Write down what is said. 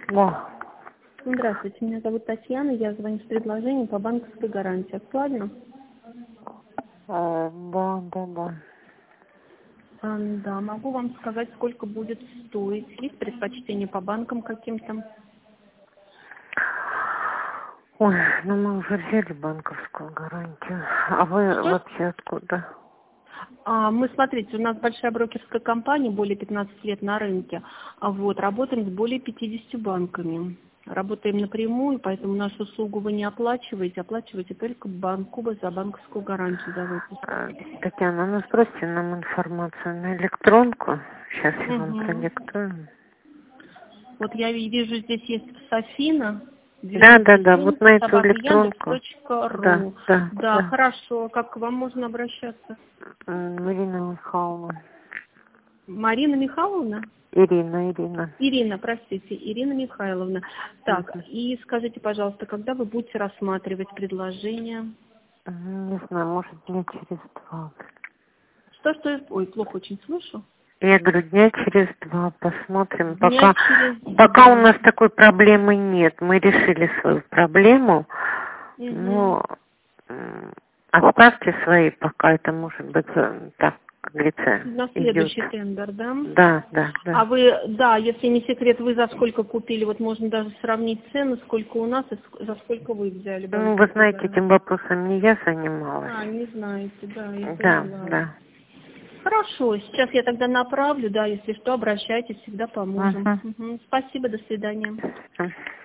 Да. Здравствуйте, меня зовут Татьяна, я звоню с предложением по банковской гарантии. Актуально? Да. Да, могу вам сказать, сколько будет стоить. Есть предпочтение по банкам каким-то? Ой, ну мы уже взяли банковскую гарантию. А вы Что? вообще откуда? Мы, смотрите, у нас большая брокерская компания, более 15 лет на рынке. Работаем с более 50 банками. Работаем напрямую, поэтому нашу услугу вы не оплачиваете, оплачиваете только банк Куба за банковскую гарантию за выпуск. Татьяна, ну сбросьте нам информацию на электронку. Сейчас я вам Угу. продиктую. Вот я вижу, здесь есть Софина, Да, вот на эту электронку. Да, Яндекс.ру. да, Да, да. хорошо. Как к вам можно обращаться? Ирина Михайловна. Марина Михайловна? Ирина. Ирина, простите, Ирина Михайловна. Так, Мгм. и скажите, пожалуйста, когда вы будете рассматривать предложение? Не знаю, может дня через 2. Что? Ой, плохо очень слышу. Я говорю, дня через 2 посмотрим. Дня через Пока у 2. нас такой проблемы нет. Мы решили свою проблему. Угу. Но оставьте свои, пока это может быть так, как говорится, На идет. следующий тендер, да? Да. А вы, да, если не секрет, вы за сколько купили? Вот можно даже сравнить цены, сколько у нас и за сколько вы взяли Ну, вы банковскую знаете, гарантию. этим вопросом не я занималась. Не знаете, да, я поняла. Да. Хорошо, сейчас я тогда направлю, да, если что, обращайтесь, всегда поможем. Угу. Спасибо, до свидания.